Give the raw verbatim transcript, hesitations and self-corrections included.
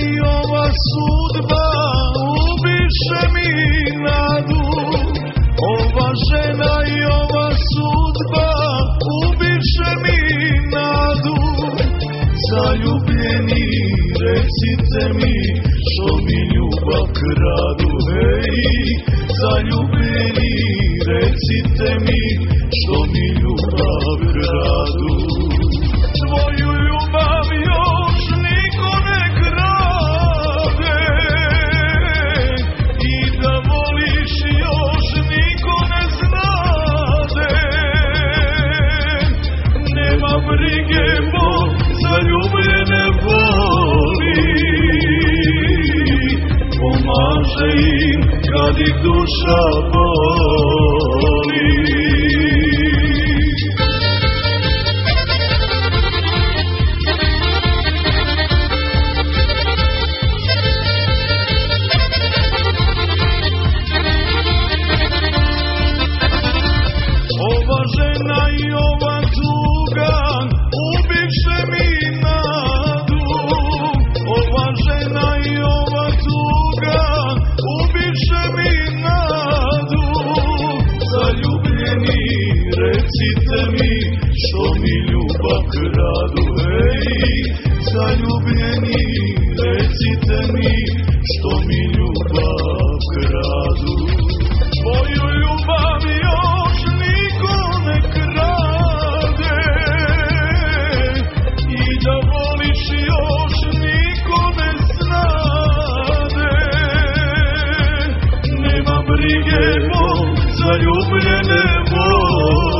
i ova sudba ubiše mi nadu. Ova žena i ova sudba ubiše mi nadu. Zaljubljeni, recite mi što mi ljubav kradu. Hej, zaljubljeni, recite mi što mi ljubav kradu. Tvoju ljubav još niko ne krade i da voliš još niko ne znade. Nema brige, Bog zaljubljene voli, pomaže im kad ih duša boli. Ova žena i ova tuga ubiše mi nadu. Ova žena i ova tuga ubiše mi nadu. Zaljubljeni, recite mi što mi ljubav kradu. Hej, zaljubljeni, recite mi što mi ljubav kradu. Tvoju ljubav još niko ne krade i da voliš još niko ne znade. Nema brige, Bog zaljubljene voli,